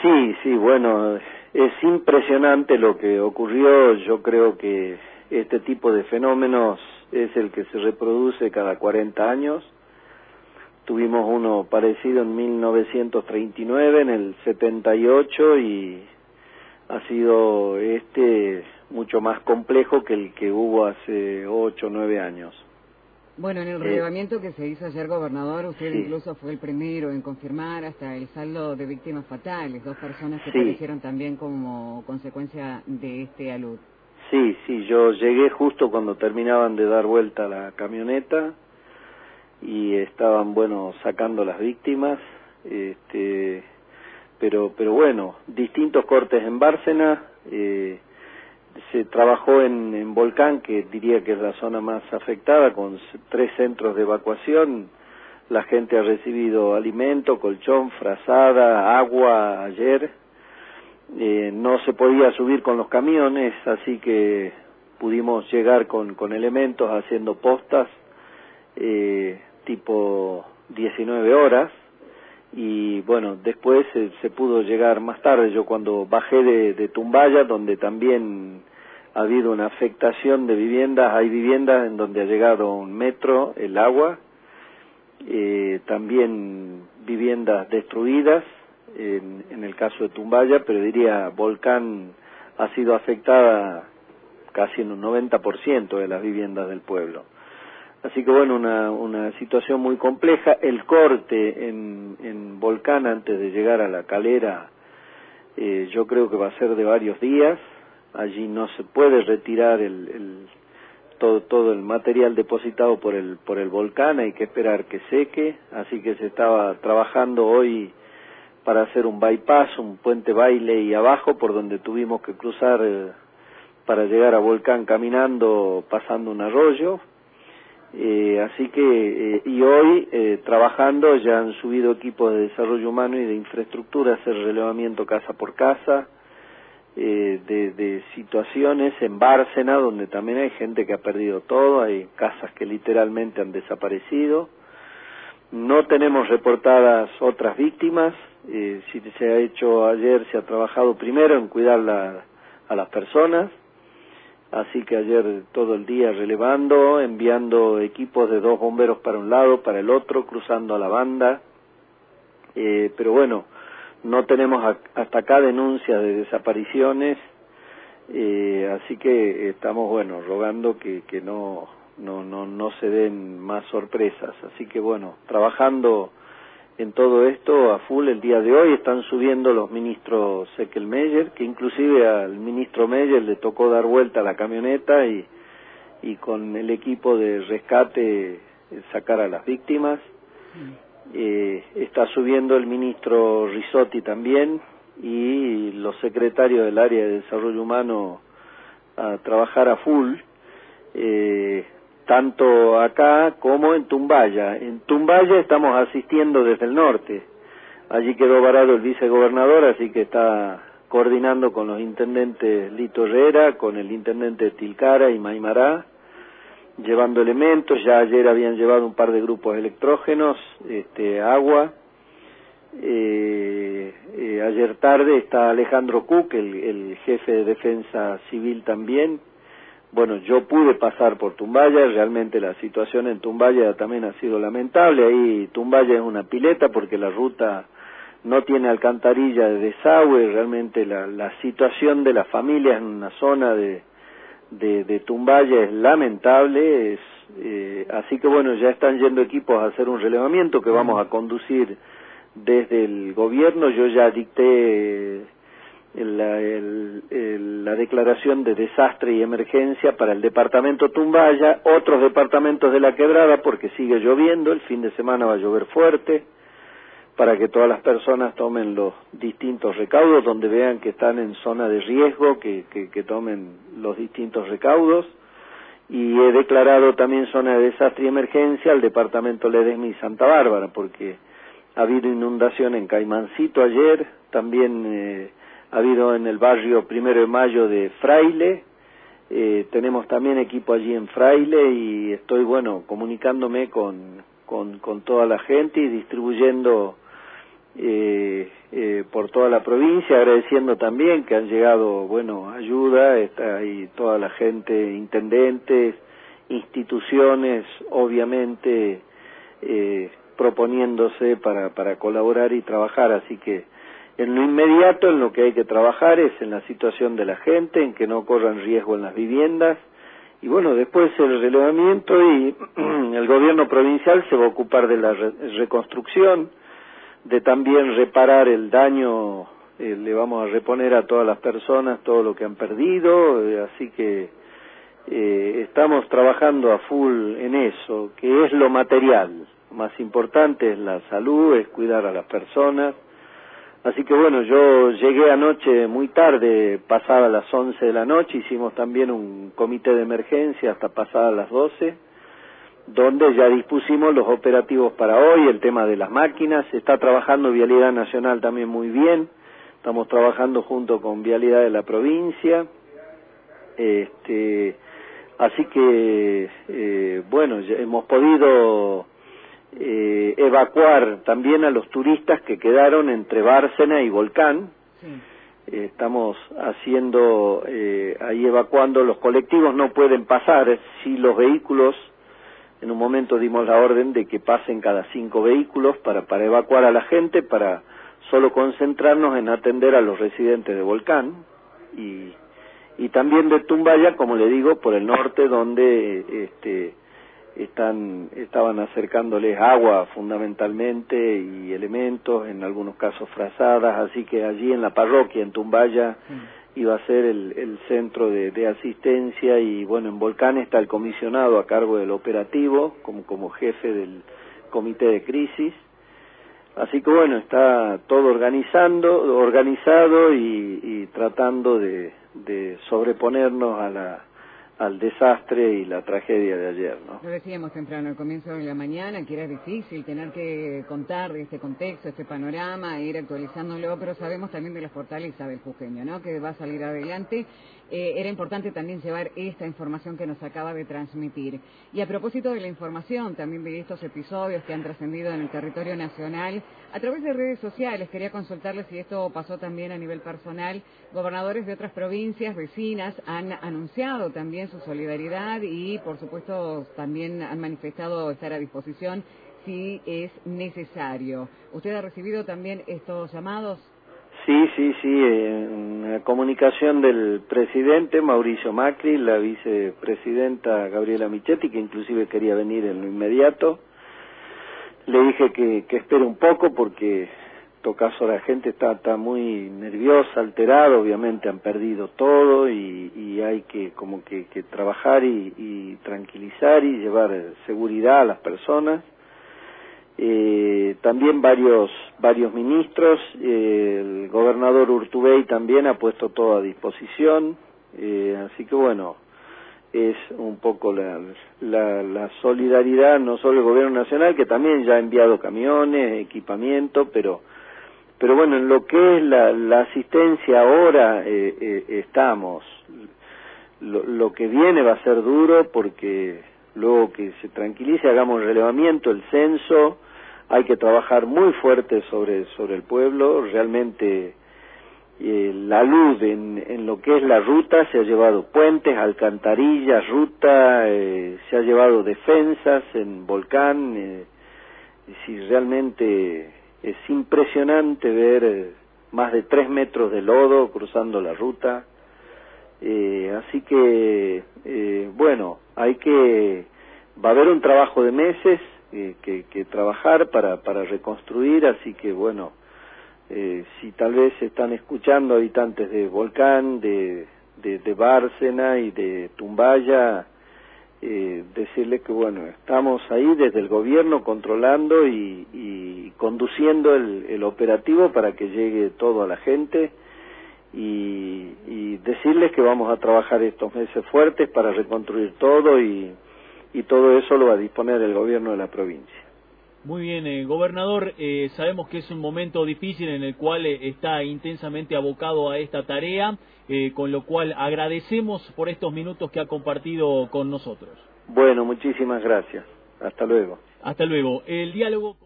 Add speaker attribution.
Speaker 1: Sí, sí, bueno, es impresionante lo que ocurrió. Yo creo que este tipo de fenómenos es el que se reproduce cada 40 años. Tuvimos uno parecido en 1939, en el 78, y ha sido mucho más complejo que el que hubo hace 8 o 9 años.
Speaker 2: Bueno, en el relevamiento que se hizo ayer, gobernador, usted
Speaker 1: Sí,
Speaker 2: incluso fue el primero en confirmar hasta el saldo de víctimas fatales, 2 personas que
Speaker 1: sí,
Speaker 2: perecieron también como consecuencia de este alud.
Speaker 1: sí, sí, yo llegué justo cuando terminaban de dar vuelta la camioneta y estaban, bueno, sacando las víctimas, pero bueno, distintos cortes en Bárcena. Se trabajó en Volcán, que diría que es la zona más afectada, con 3 centros de evacuación. La gente ha recibido alimento, colchón, frazada, agua ayer. No se podía subir con los camiones, así que pudimos llegar con elementos haciendo postas tipo 19 horas. Y bueno, después se pudo llegar más tarde. Yo cuando bajé de Tumbaya, donde también ha habido una afectación de viviendas, hay viviendas en donde ha llegado un metro el agua, también viviendas destruidas, en el caso de Tumbaya, pero diría Volcán ha sido afectada casi en un 90% de las viviendas del pueblo. Así que bueno, una situación muy compleja. El corte en Volcán antes de llegar a La Calera, yo creo que va a ser de varios días. Allí no se puede retirar todo el material depositado por el volcán, hay que esperar que seque, así que se estaba trabajando hoy para hacer un bypass, un puente baile y abajo, por donde tuvimos que cruzar para llegar a Volcán caminando, pasando un arroyo. Así que, y hoy trabajando, ya han subido equipos de desarrollo humano y de infraestructura a hacer relevamiento casa por casa, de situaciones en Bárcena, donde también hay gente que ha perdido todo, hay casas que literalmente han desaparecido. No tenemos reportadas otras víctimas. Si se ha hecho ayer, se ha trabajado primero en cuidar a las personas. Así que ayer todo el día relevando, enviando equipos de 2 bomberos para un lado, para el otro, cruzando a la banda. Pero bueno, no tenemos hasta acá denuncias de desapariciones, así que estamos, bueno, rogando que no se den más sorpresas. Así que bueno, trabajando en todo esto a full el día de hoy. Están subiendo los ministros Seckelmeyer, que inclusive al ministro Meyer le tocó dar vuelta a la camioneta y con el equipo de rescate sacar a las víctimas. Está subiendo el ministro Risotti también, y los secretarios del área de desarrollo humano a trabajar a full, tanto acá como en Tumbaya. En Tumbaya estamos asistiendo desde el norte. Allí quedó varado el vicegobernador, así que está coordinando con los intendentes Lito Herrera, con el intendente Tilcara y Maimará, llevando elementos. Ya ayer habían llevado un par de grupos electrógenos, agua. Ayer tarde está Alejandro Cook, el jefe de defensa civil también. Bueno, yo pude pasar por Tumbaya. Realmente la situación en Tumbaya también ha sido lamentable. Ahí Tumbaya es una pileta porque la ruta no tiene alcantarilla de desagüe. Realmente la situación de las familias en una zona de Tumbaya es lamentable. Así que bueno, ya están yendo equipos a hacer un relevamiento que vamos a conducir desde el gobierno. Yo ya dicté la declaración de desastre y emergencia para el departamento Tumbaya, otros departamentos de la Quebrada, porque sigue lloviendo, el fin de semana va a llover fuerte, para que todas las personas tomen los distintos recaudos, donde vean que están en zona de riesgo, que tomen los distintos recaudos. Y he declarado también zona de desastre y emergencia al departamento Ledesma y Santa Bárbara, porque ha habido inundación en Caimancito ayer, también ha habido en el barrio 1 de Mayo de Fraile. Tenemos también equipo allí en Fraile y estoy, bueno, comunicándome con toda la gente y distribuyendo por toda la provincia, agradeciendo también que han llegado, bueno, ayuda, está ahí toda la gente, intendentes, instituciones, obviamente, proponiéndose para colaborar y trabajar, así que en lo inmediato en lo que hay que trabajar es en la situación de la gente, en que no corran riesgo en las viviendas, y bueno, después el relevamiento y el gobierno provincial se va a ocupar de la reconstrucción, de también reparar el daño, le vamos a reponer a todas las personas todo lo que han perdido, así que estamos trabajando a full en eso, que es lo material. Más importante es la salud, es cuidar a las personas. Así que bueno, yo llegué anoche muy tarde, pasadas las 11 de la noche, hicimos también un comité de emergencia hasta pasadas las 12, donde ya dispusimos los operativos para hoy, el tema de las máquinas. Está trabajando Vialidad Nacional también muy bien, estamos trabajando junto con Vialidad de la provincia, así que bueno, ya hemos podido evacuar también a los turistas que quedaron entre Bárcena y Volcán. Sí. Estamos haciendo ahí evacuando, los colectivos no pueden pasar, si los vehículos, en un momento dimos la orden de que pasen cada 5 vehículos para evacuar a la gente, para solo concentrarnos en atender a los residentes de Volcán y también de Tumbaya, como le digo, por el norte, donde estaban acercándoles agua fundamentalmente y elementos, en algunos casos frazadas, así que allí en la parroquia, en Tumbaya, iba a ser el centro de asistencia, y bueno, en Volcán está el comisionado a cargo del operativo, como jefe del comité de crisis, así que bueno, está todo organizado y tratando de sobreponernos al desastre y la tragedia de ayer, ¿no?
Speaker 2: Lo decíamos temprano, al comienzo de la mañana, que era difícil tener que contar de este contexto, este panorama, ir actualizándolo, pero sabemos también de la fortaleza del jujeño, ¿no?, que va a salir adelante. Era importante también llevar esta información que nos acaba de transmitir. Y a propósito de la información, también de estos episodios que han trascendido en el territorio nacional, a través de redes sociales, quería consultarles si esto pasó también a nivel personal. Gobernadores de otras provincias vecinas han anunciado también su solidaridad y, por supuesto, también han manifestado estar a disposición si es necesario. ¿Usted ha recibido también estos llamados?
Speaker 1: Sí, una comunicación del presidente Mauricio Macri, la vicepresidenta Gabriela Michetti, que inclusive quería venir en lo inmediato. Le dije que espere un poco porque en todo caso la gente está muy nerviosa, alterada, obviamente han perdido todo y hay que trabajar y tranquilizar y llevar seguridad a las personas. También varios ministros, el gobernador Urtubey también ha puesto todo a disposición, así que bueno, es un poco la solidaridad, no solo el gobierno nacional, que también ya ha enviado camiones, equipamiento, pero bueno, en lo que es la asistencia ahora estamos. Lo que viene va a ser duro porque luego que se tranquilice, hagamos el relevamiento, el censo, hay que trabajar muy fuerte sobre el pueblo. Realmente la luz en lo que es la ruta, se ha llevado puentes, alcantarillas, ruta, se ha llevado defensas en Volcán, si realmente es impresionante ver más de 3 metros de lodo cruzando la ruta, así que bueno, va a haber un trabajo de meses que trabajar para reconstruir, así que bueno, si tal vez están escuchando habitantes de Volcán, de Bárcena y de Tumbaya, decirles que bueno, estamos ahí desde el gobierno controlando y conduciendo el operativo para que llegue todo a la gente, y decirles que vamos a trabajar estos meses fuertes para reconstruir todo y todo eso lo va a disponer el gobierno de la provincia.
Speaker 3: Muy bien, gobernador, sabemos que es un momento difícil en el cual está intensamente abocado a esta tarea, con lo cual agradecemos por estos minutos que ha compartido con nosotros.
Speaker 1: Bueno, muchísimas gracias. Hasta luego.
Speaker 3: Hasta luego. El diálogo